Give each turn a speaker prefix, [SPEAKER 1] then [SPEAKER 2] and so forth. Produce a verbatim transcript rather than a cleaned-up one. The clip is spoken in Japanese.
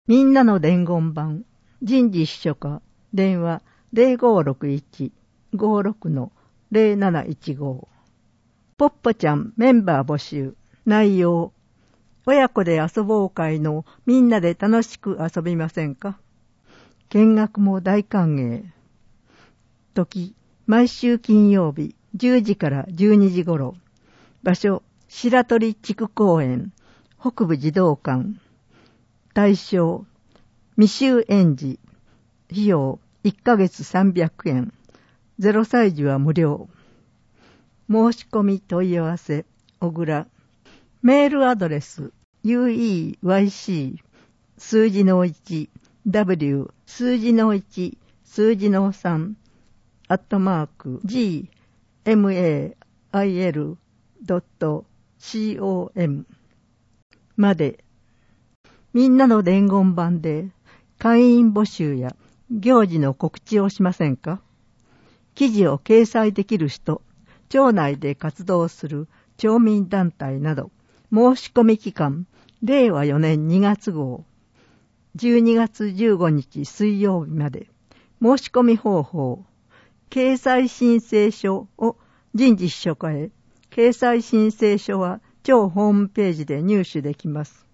[SPEAKER 1] みんなの伝言版、人事秘書課、電話 ゼロごろくいち ごろく の ゼロなないちご。ポッポちゃんメンバー募集。内容。親子で遊ぼう会のみんなで楽しく遊びませんか？見学も大歓迎。時、毎週金曜日じゅうじからじゅうにじ頃。場所、白鳥地区公園、北部児童館。対象、未就園児。費用、いっかげつさんびゃくえん。ゼロさい児は無料。申し込み問い合わせ、小倉。メールアドレス、ユーイーワイシー、数字のいち、ダブリュー、数字のいち、数字のさん、アットマーク、ジーエムエーアイエルドットコム まで。みんなの伝言版で会員募集や行事の告知をしませんか？記事を掲載できる人、町内で活動する町民団体など、申し込み期間、れいわよねんにがつ号、じゅうにがつじゅうごにち水曜日まで。申し込み方法、掲載申請書を人事秘書課へ。掲載申請書は町ホームページで入手できます。